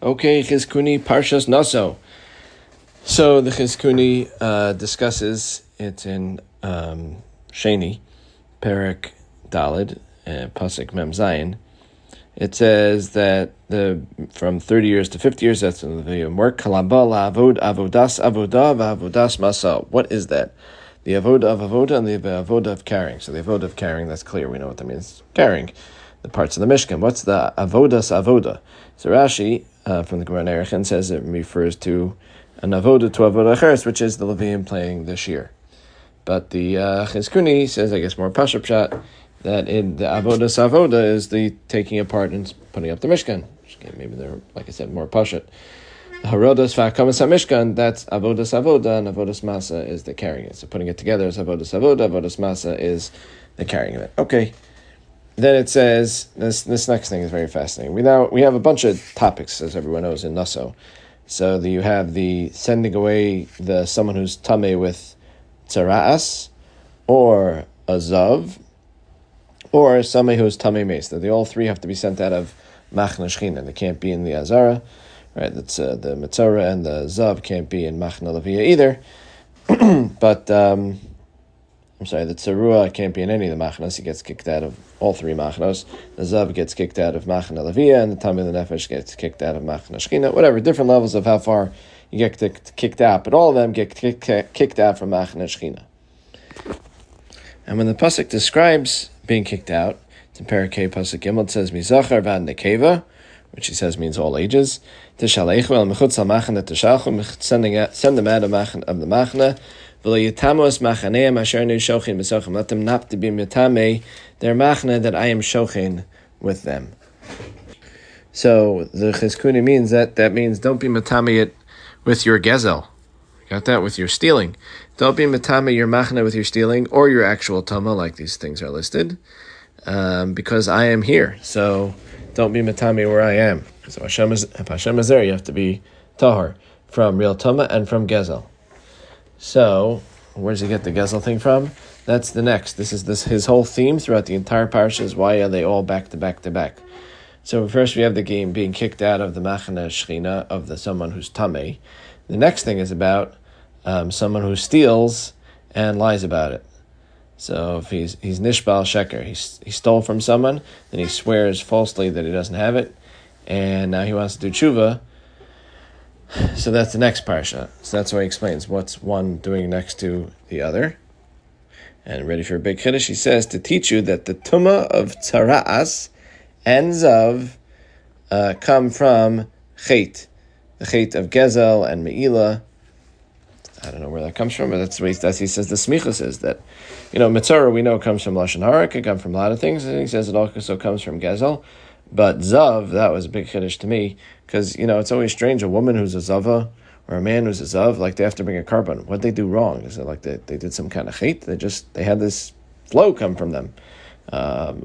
Okay, Chizkuni Parshas Naso. So the Chizkuni discusses it in Sheni, Perek Dalid, Pasuk Mem Zayin. It says that from 30 years to 50 years, that's in the video work. Kalabah la'avod avodas avodah v'avodas masa. What is that? The avodah of avodah and the avodah of carrying. So the avodah of carrying, that's clear. We know what that means. Carrying the parts of the Mishkan. What's the avodas avodah? So Rashi from the Gemara Nerechen says it refers to an avodah to avodah acheres, which is the Levium playing the shir. But the Chizkuni says, I guess more pashup pshat, that in the avodas avodah is the taking apart and putting up the Mishkan. Maybe they're, like I said, more pashup. The harodas v'hakamas hamishkan, that's avodas avodah, and avodas masa is the carrying it. So putting it together is avodas avodas masa is the carrying of it. Okay. Then it says, this next thing is very fascinating. We have a bunch of topics, as everyone knows, in Naso. So you have the sending away someone who's tameh with tzara'as, or a zav, or somebody who's tameh meis. They all three have to be sent out of machna shechina. They can't be in the azara, right? That's the mitzora and the zav can't be in machna leviyah either. But the tzarua can't be in any of the machnas. He gets kicked out of all three machnos. The zav gets kicked out of machna leviyah, and the tameh the nefesh gets kicked out of machna shechina. Whatever, different levels of how far you get kicked out, but all of them get kicked out from machna shechina. And when the pasuk describes being kicked out, it's in Parakeh pasuk Gimel, it says mizacharvad nekeva, which he says means all ages. Tishalechu el mechutz al machna tishalchu, send them out of the machna. Let them not to be mitame their machna that I am shochin with them. So the Chizkuni means that means don't be mitame it with your gezel. Got that? With your stealing. Don't be mitame your machna with your stealing or your actual tama, like these things are listed, because I am here. So don't be mitame where I am. So if Hashem is there, you have to be tahar from real tama and from gezel. So, where does he get the Gezel thing from? That's the next. This is his whole theme throughout the entire parsha is why are they all back to back to back. So first we have the game being kicked out of the machna shechina of someone who's tameh. The next thing is about someone who steals and lies about it. So if he's nishbal sheker, he stole from someone, then he swears falsely that he doesn't have it, and now he wants to do tshuva. So that's the next parsha. So that's why he explains what's one doing next to the other. And ready for a big chiddush, he says, to teach you that the tumah of tzara'as and zav come from chet. The chet of gezel and me'ilah. I don't know where that comes from, but that's what he says. The smicha says that, mitzora we know comes from lashon hara, it can come from a lot of things, and he says it also comes from gezel. But zav, that was a big chiddush to me, because, it's always strange, a woman who's a zava, or a man who's a zav, like they have to bring a carbon. What'd they do wrong? Is it like they did some kind of hate? They had this flow come from them. A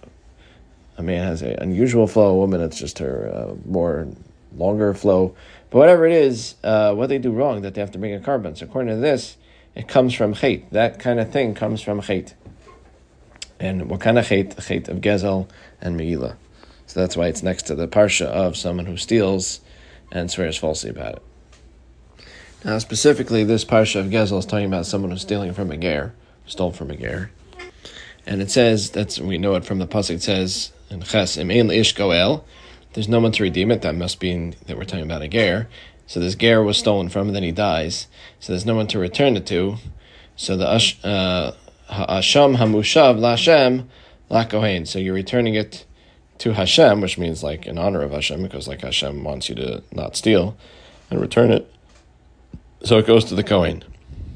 man has an unusual flow, a woman, it's just her more longer flow. But whatever it is, what they do wrong, that they have to bring a carbon. So according to this, it comes from chait. That kind of thing comes from chait. And what kind of chait? The chait of gezel and me'ilah. So that's why it's next to the parsha of someone who steals and swears falsely about it. Now specifically, this parsha of Gezel is talking about someone who's stealing from a ger, stole from a ger. And it says, we know it from the pasuk, it says, in Ches, im ein ish goel, there's no one to redeem it, that must be that we're talking about a ger. So this ger was stolen from, and then he dies, so there's no one to return it to. So the ha'asham hamushav la'Hashem la'kohen, so you're returning it to Hashem, which means like in honor of Hashem, because like Hashem wants you to not steal and return it. So it goes to the Kohen.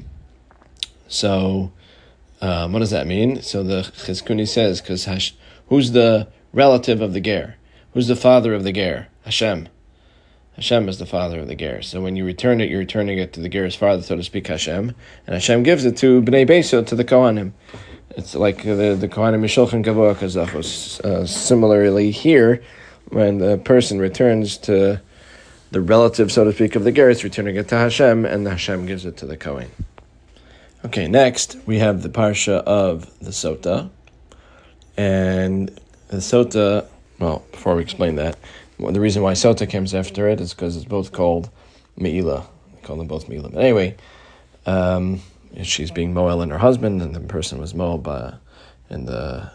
So what does that mean? So the Chizkuni says, because who's the relative of the ger? Who's the father of the ger? Hashem. Hashem is the father of the ger. So when you return it, you're returning it to the ger's father, so to speak, Hashem. And Hashem gives it to Bnei Beiso, to the Kohanim. It's like the Kohanim Mishulchan Gavoa Kazachos. Similarly here, when the person returns to the relative, so to speak, of the ger, it's returning it to Hashem, and the Hashem gives it to the Kohen. Okay, next we have the parsha of the Sota. And the Sota, well, before we explain that, Well, the reason why Sota comes after it is because it's both called Me'ilah. They call them both Me'ilah. But anyway, she's being Moel and her husband, and the person was Moel in the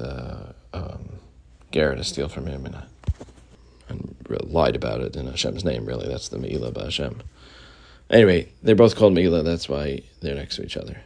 Ger to steal from him and lied about it in Hashem's name. Really, that's the Me'ilah B'Hashem. Anyway, they're both called Me'ilah. That's why they're next to each other.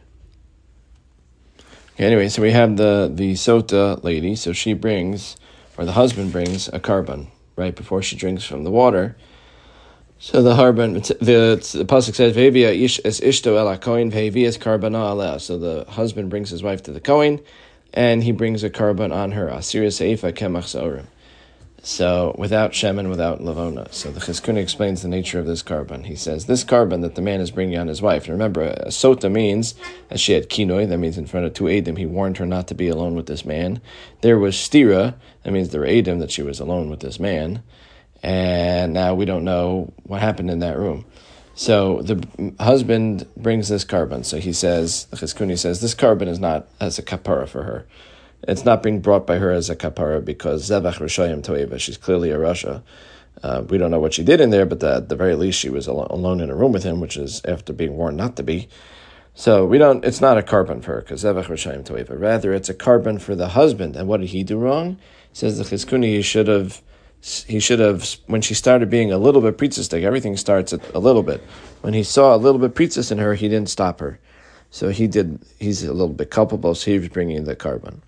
Okay, anyway, so we have the Sota lady. So she brings, or the husband brings, a carbon right before she drinks from the water. So the pasuk says, "Ve'evia ish es ishto el hakohen ve'evia es karbana aleh." So the husband brings his wife to the kohen, and he brings a carbon on her. Asir seifa kemach saurim. So without Shem and without Lavona. So the Chizkuni explains the nature of this carbon. He says this carbon that the man is bringing on his wife. And remember, a sota means that she had kinoi. That means in front of two edim, he warned her not to be alone with this man. There was stira. That means there were edim that she was alone with this man. And now we don't know what happened in that room. So the husband brings this carbon. So he says, the Chizkuni says, this carbon is not as a kapara for her. It's not being brought by her as a kapara because Zevach Rishayim Toeva. She's clearly a Rasha. We don't know what she did in there, but at the very least she was alone in a room with him, which is after being warned not to be. So it's not a carbon for her because Zevach Rishayim Toeva. Rather, it's a carbon for the husband. And what did he do wrong? Says the Chizkuni, he should have, when she started being a little bit pritzistic, everything starts at a little bit. When he saw a little bit pritzis in her, he didn't stop her. So he's a little bit culpable, so he was bringing the carbon.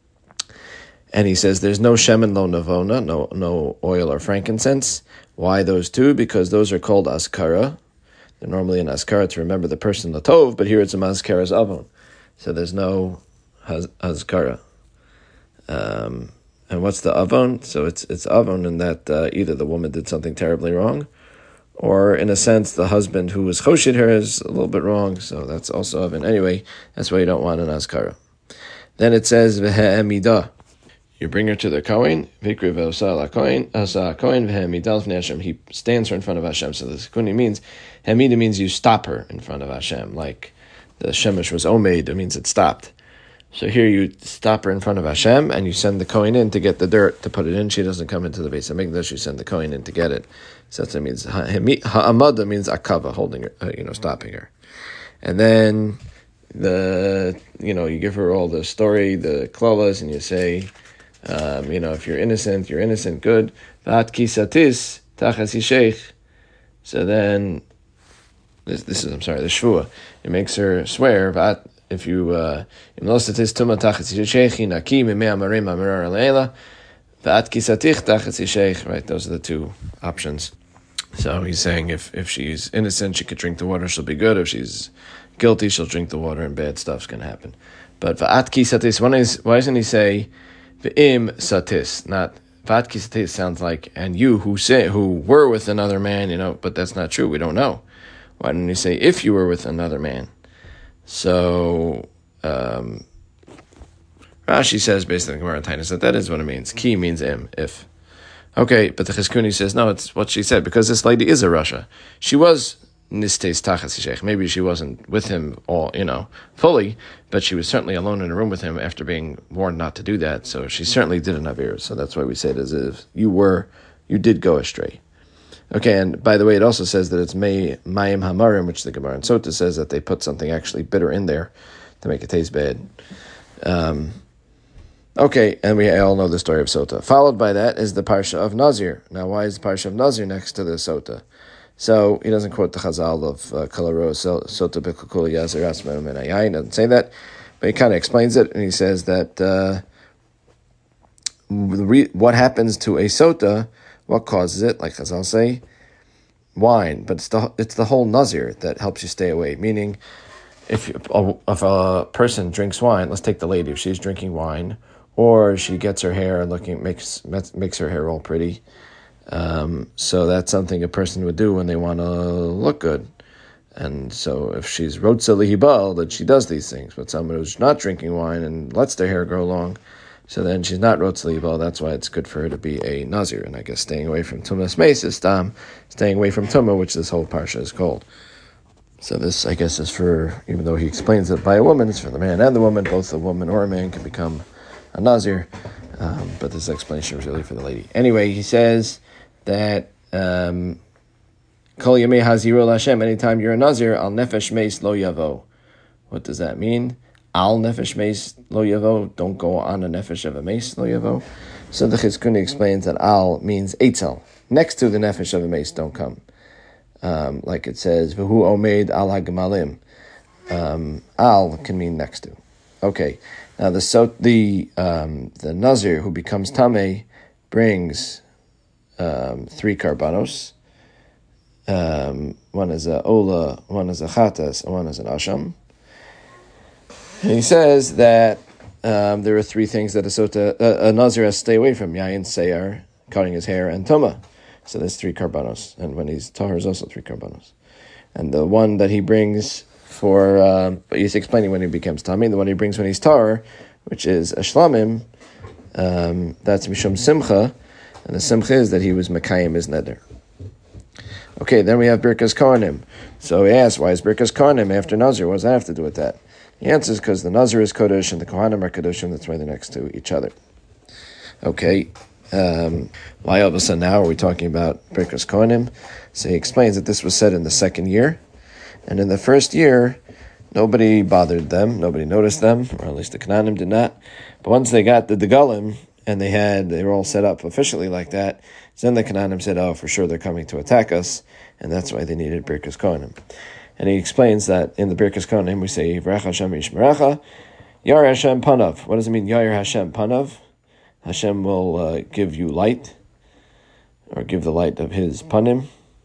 And he says there's no shemen lo navona, no oil or frankincense. Why those two? Because those are called askara. They're normally an askara to remember the person latov, but here it's a maskara's avon. So there's no askara. And what's the avon? So it's avon in that either the woman did something terribly wrong, or in a sense the husband who was choshid her is a little bit wrong. So that's also avon. Anyway, that's why you don't want an askara. Then it says v'he'emidah. You bring her to the Kohen, Vikri ve'osah Kohen, asa Kohen v'hemidal v'nei Hashem. He stands her in front of Hashem. So this Kuni means, Hemida means you stop her in front of Hashem. Like the Shemesh was omeid, it means it stopped. So here you stop her in front of Hashem, and you send the Kohen in to get the dirt, to put it in. She doesn't come into the Beis HaMikdash, you send the Kohen in to get it. So that means, Ha'amada means akava, holding her, stopping her. And then, you give her all the story, the klolas, and you say, if you're innocent, good. V'at kisatis tachas yisheich. So then, this is the shvua. It makes her swear. V'at if you imlosatis tuma tachas yisheich naki mimei amarim amirar aleila. V'at kisatich tachas yisheich. Right, those are the two options. So he's saying if she's innocent, she could drink the water, she'll be good. If she's guilty, she'll drink the water, and bad stuff's going to happen. But v'at kisatis. Why doesn't he say V'im satis, not vatki satis sounds like, and you who were with another man, but that's not true. We don't know. Why didn't he say if you were with another man? So Rashi says based on the Gemara Tainus that is what it means. Ki means im, if. Okay, but the Chizkuni says no, it's what she said because this lady is a Rasha. She was nistes tachas yisheich. Maybe she wasn't with him all, fully, but she was certainly alone in a room with him after being warned not to do that. So she certainly did an avir. So that's why we say it as if you did go astray. Okay, and by the way, it also says that it's mayim hamarim, which the Gemara in Sota says that they put something actually bitter in there to make it taste bad. Okay, and we all know the story of Sota. Followed by that is the Parsha of Nazir. Now, why is the Parsha of Nazir next to the Sota? So he doesn't quote the Chazal of Kalaro Sota B'Kukul Yazir Asma Menayai. He doesn't say that, but he kind of explains it, and he says that what happens to a Sota, what causes it, like Chazal say, wine, but it's the whole Nazir that helps you stay away. Meaning, if a person drinks wine, let's take the lady, if she's drinking wine, or she gets her hair makes her hair all pretty. So that's something a person would do when they want to look good. And so if she's rotza lihibal, that she does these things. But someone who's not drinking wine and lets their hair grow long, so then she's not rotza lihibal. That's why it's good for her to be a nazir. And I guess staying away from tumas meis is staying away from tumah, which this whole parsha is called. So this, I guess, is for, even though he explains it by a woman, it's for the man and the woman. Both a woman or a man can become a nazir. But this explanation is really for the lady. Anyway, he says, that Kol Yamei Haziru Hashem, anytime you're a Nazir, Al Nefesh Meis Lo Yavo. What does that mean? Al Nefesh Meis Lo Yavo, don't go on a Nefesh of a Meis Lo Yavo. So the Chizkuni explains that Al means Eitzel. Next to the Nefesh of a Meis, don't come. Like it says, V'hu Omeid Al HaGemalim. Al can mean next to. Okay, now the Nazir who becomes Tameh brings 3 karbanos. One is a Ola, one is a Chatas, and one is an Asham. And he says that there are 3 things that a Nazir has to stay away from: Yayin, Seyar, cutting his hair, and Tuma. So there's 3 karbanos. And when he's Tahar, is also 3 karbanos. And the one that he brings but he's explaining when he becomes Tameh, the one he brings when he's Tahar, which is a Shlamim, that's Mishum Simcha, and the Simcha is that he was Mekayim his neder. Okay, then we have Birkas Kohanim. So he asks, why is Birkas Kohanim after Nazir? What does that have to do with that? The answer is because the Nazir is Kodesh and the Kohanim are Kodesh, and that's why they're next to each other. Okay, why all of a sudden now are we talking about Birkas Kohanim? So he explains that this was said in the 2nd year, and in the 1st year, nobody bothered them, nobody noticed them, or at least the Canaanim did not. But once they got the Degalim, and they were all set up officially like that, so then the Canaanim said, oh, for sure they're coming to attack us, and that's why they needed Birkas Kohanim. And he explains that in the Birkas Kohanim we say, Yivrecha Hashem Yishmerecha, Yar Hashem Panav. What does it mean, Yar Hashem Panav? Hashem will give you light, or give the light of his Panim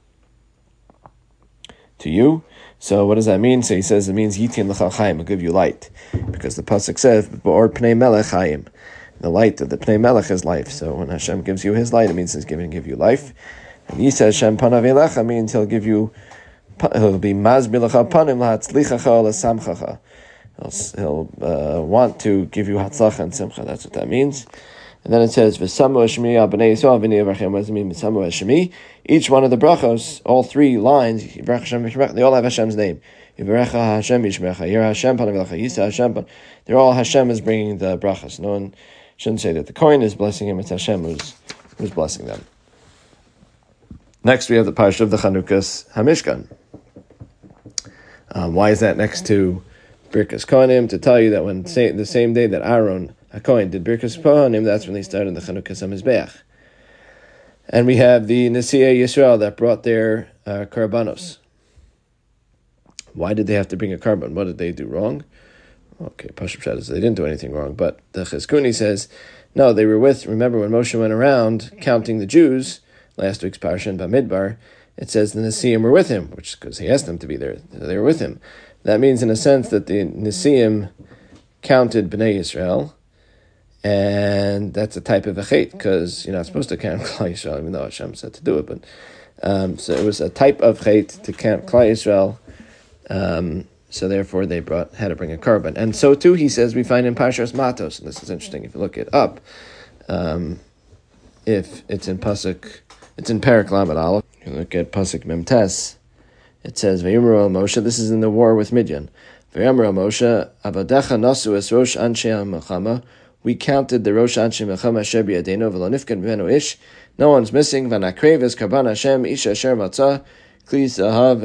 to you. So what does that mean? So he says it means Yitin L'cha Chaim, will give you light. Because the Pasuk says, B'or Pnei Melech Chaim. The light of the Pnei Melech is life. So when Hashem gives you his light, it means he's going to give you life. And Yisa Hashem Panav Elecha means he'll be Mazbi L'cha Panim L'hatzlichacha L'samchacha. He'll want to give you Hatzlacha and Simcha. That's what that means. And then it says, V'samu Hashemi Abnei Yisrael V'nei Yavachem. What does it mean? V'samu Hashemi. Each one of the brachos, all 3 lines, they all have Hashem's name. Yivarecha Hashem Yishmerecha, Yer Hashem Panav Elecha, Yisa Hashem. They're all Hashem is bringing the brachos. No one shouldn't say that the Kohen is blessing him. It's Hashem who's blessing them. Next, we have the parsha of the Chanukas Hamishkan. Why is that next to Birkas Kohanim? To tell you that when the same day that Aaron HaKohen did Birkas Kohanim, that's when they started the Chanukas HaMizbeach. And we have the Nesi'ei Yisrael that brought their karbanos. Why did they have to bring a karban? What did they do wrong? Okay, Pashup Pshat says they didn't do anything wrong, but the Chizkuni says, no, they were remember when Moshe went around counting the Jews, last week's parsha in Bamidbar, it says the Nesi'im were with him, which because he asked them to be there, they were with him. That means in a sense that the Nesi'im counted Bnei Yisrael, and that's a type of a chet, because you're not supposed to count Klal Yisrael, even though Hashem said to do it. But so it was a type of chet to count Klal Yisrael. So therefore they had to bring a karban. And so too, he says, we find in Parshas Matos, and this is interesting if you look it up, if it's in Pasuk, it's in Perek Lamed Aleph, you look at Pasuk Memtes, it says, V'yimru el Moshe, this is in the war with Midian, V'yimru el Moshe, Avadecha nasu es rosh anshe ha-melchama, we counted the rosh anshe melchama asher b'yadeinu, v'lo nifkan b'menu ish, no one's missing, v'nakrev es karban Hashem, ish asher matzah, and we brought our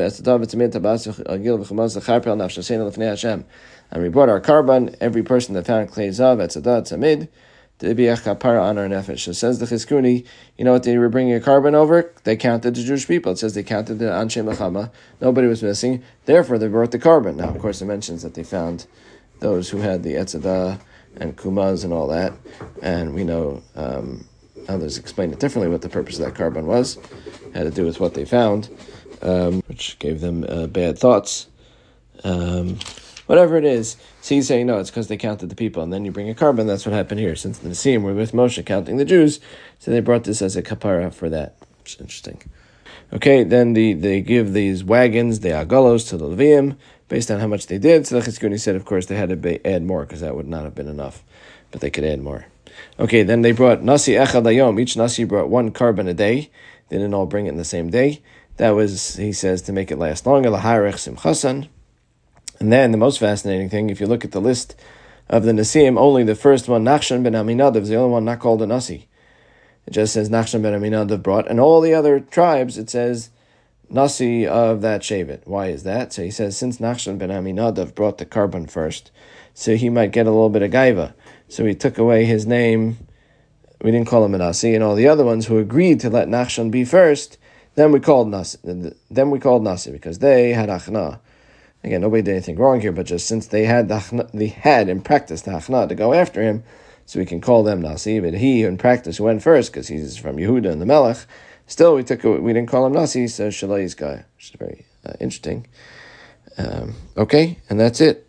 karban, every person that found klei zav, etzadah, tzamid, to be a kapara on our nefesh. So says the Chizkuni, you know what they were bringing a karban over? They counted the Jewish people. It says they counted the anshe melchama. Nobody was missing. Therefore, they brought the karban. Now, of course, it mentions that they found those who had the etzadah and kumaz and all that. And we know others explain it differently what the purpose of that karban was. It had to do with what they found. Which gave them bad thoughts. Whatever it is, so he's saying, no, it's because they counted the people, and then you bring a karban. That's what happened here. Since the Nesi'im were with Moshe counting the Jews, so they brought this as a kapara for that. Which is interesting. Okay, then they give these wagons, the agalos, to the Leviim, based on how much they did. So the Chizkuni said, of course, they had to add more, because that would not have been enough. But they could add more. Okay, then they brought Nasi Echad Hayom. Each Nasi brought 1 karban a day. They didn't all bring it in the same day. That was, he says, to make it last longer. L'harech simchasan. And then the most fascinating thing, if you look at the list of the Nesi'im, only the first one, Nachshon ben Aminadav, is the only one not called a Nasi. It just says Nachshon ben Aminadav brought, and all the other tribes, it says Nasi of that Shevet. Why is that? So he says, since Nachshon ben Aminadav brought the carbon first, so he might get a little bit of gaiva. So he took away his name. We didn't call him a Nasi, and all the other ones who agreed to let Nachshon be first, then we called Nasi. Because they had achna. Again, nobody did anything wrong here, but just since they had in practice the achna to go after him, so we can call them Nasi. But he, in practice, who went first because he's from Yehuda and the Melech, still we didn't call him Nasi, so Shalai's guy, which is very interesting. Okay, and that's it.